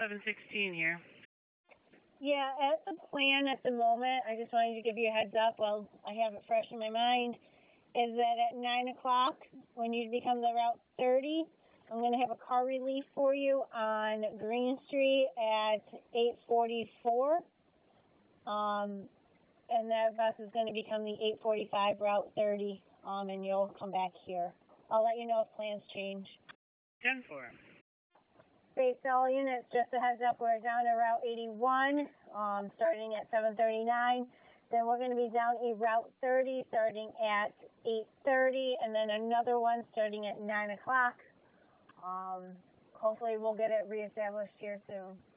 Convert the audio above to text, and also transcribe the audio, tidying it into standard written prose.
716 here. Yeah, at the plan at the moment, I just wanted to give you a heads up while I have it fresh in my mind, is that at 9 o'clock, when you become the Route 30, I'm going to have a car release for you on Green Street at 8:44. And that bus is going to become the 8:45 Route 30, and you'll come back here. I'll let you know if plans change. 10-4. Space all units, just a heads up, we're down to Route 81, starting at 7:39. Then we're going to be down a Route 30 starting at 8:30, and then another one starting at 9 o'clock. Hopefully we'll get it reestablished here soon.